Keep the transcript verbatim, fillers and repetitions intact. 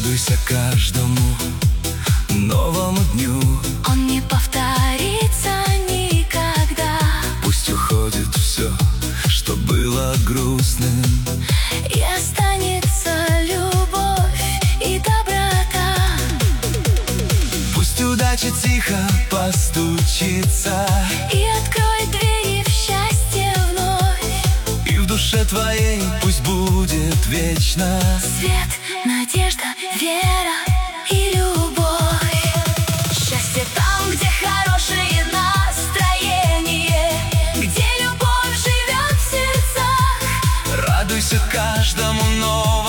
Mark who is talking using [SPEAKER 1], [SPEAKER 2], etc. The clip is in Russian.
[SPEAKER 1] Радуйся каждому новому дню.
[SPEAKER 2] Он не повторится никогда.
[SPEAKER 1] Пусть уходит все, что было грустным,
[SPEAKER 2] И останется любовь и доброта.
[SPEAKER 1] Пусть удача тихо постучится
[SPEAKER 2] И откроет двери в счастье вновь.
[SPEAKER 1] И в душе твоей пусть будет вечно
[SPEAKER 2] Свет, надежда, вера и любовь. Счастье там, где хорошее настроение, где любовь живет в сердцах.
[SPEAKER 1] Радуйся каждому новому